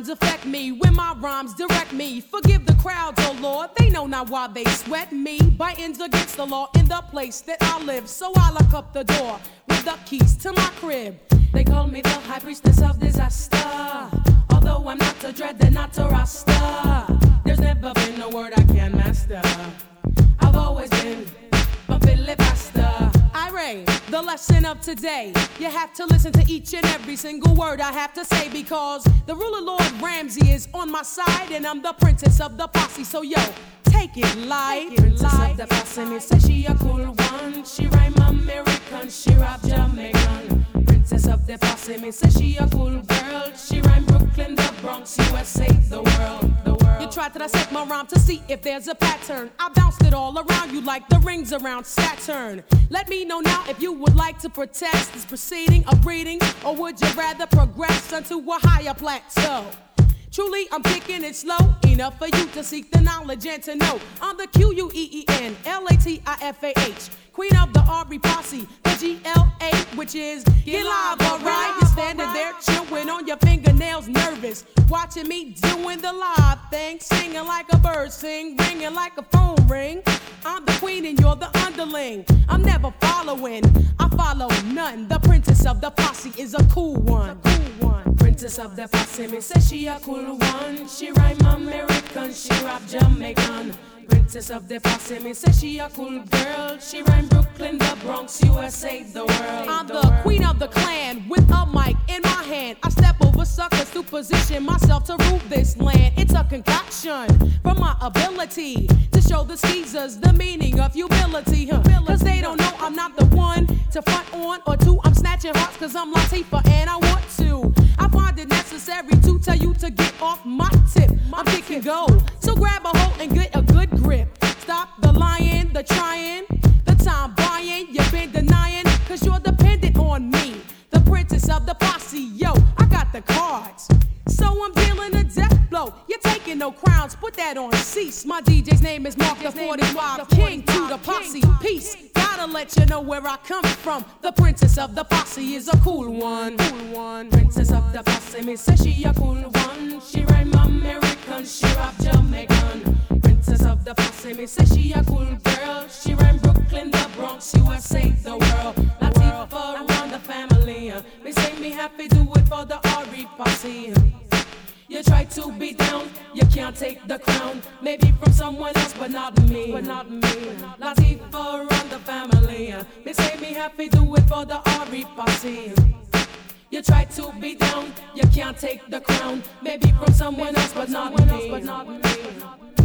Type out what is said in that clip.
lines affect me when my rhymes direct me. Forgive the crowds, oh Lord, they know not why they sweat me. Biting's against the law in the place that I live, so I lock up the door with the keys to my crib. They call me the high priestess of disaster, although I'm not a dread and not a rasta. There's never been a word I can't master. I've always been a filibuster. Irate, the lesson of today. You have to listen to each and every single word I have to say, because the ruler Lord Ramsey is on my side and I'm the princess of the posse. So yo, take it light. Princess of the posse, me say she a cool one. She rhyme American, she rap Jamaican. Princess of the posse, me say she a cool girl. She rhyme Brooklyn, the Bronx, USA, the world, the world. You try to dissect my rhyme to see if there's a pattern. I bounced it all around you like the rings around Saturn. Let me know now if you would like to protest this proceeding of breeding, or would you rather progress unto a higher plateau? Truly, I'm kicking it slow, enough for you to seek the knowledge and to know. I'm the QUEEN, queen of the R.E. posse, the GLA, which is get live, alright? You're standing there chewing on your fingernails, nervous, watching me doing the live thing, singing like a bird sing, ringing like a phone ring. I'm the queen and you're the underling. I'm never following, I follow none. The princess of the posse is a cool one. Princess of the posse, me say she a cool one. She rhyme American, she rap Jamaican. Princess of the posse, me say she a cool girl. She rhyme Brooklyn, the Bronx, USA, the world. I'm the queen of the clan with a mic in my hand. I step over suckers to position myself to rule this land. It's a concoction from my ability to show the Caesars the meaning of humility. Cause they don't know I'm not the one to front on or two. I'm snatching hearts cause I'm Latifah and I want to. I find it necessary to tell you to get off my tip. I'm kicking gold, so grab a hold and get a good grip. Stop the lying, the trying, the time buying. You've been denying, cause you're dependent on me. The princess of the posse, yo, I got the cards. So I'm dealing a death blow. You're taking no crowns, put that on cease. My DJ's name is Mark the 45 King to the posse. Peace, gotta let you know where I come from. The princess of the posse is a cool one. Princess of the posse, me say she a cool one. She rhyme American, she rap Jamaican. Princess of the posse, me say she a cool girl. She rhyme Brooklyn, the Bronx, USA, the world. Latifah around the family. Me say me happy, do it for the R.E. posse. You try to be down, you can't take the crown. Maybe from someone else, but not me. Latifah around the family. Me say me happy, do it for the R.E. posse. You try to be down, you can't take the crown. Maybe from someone else, but not me.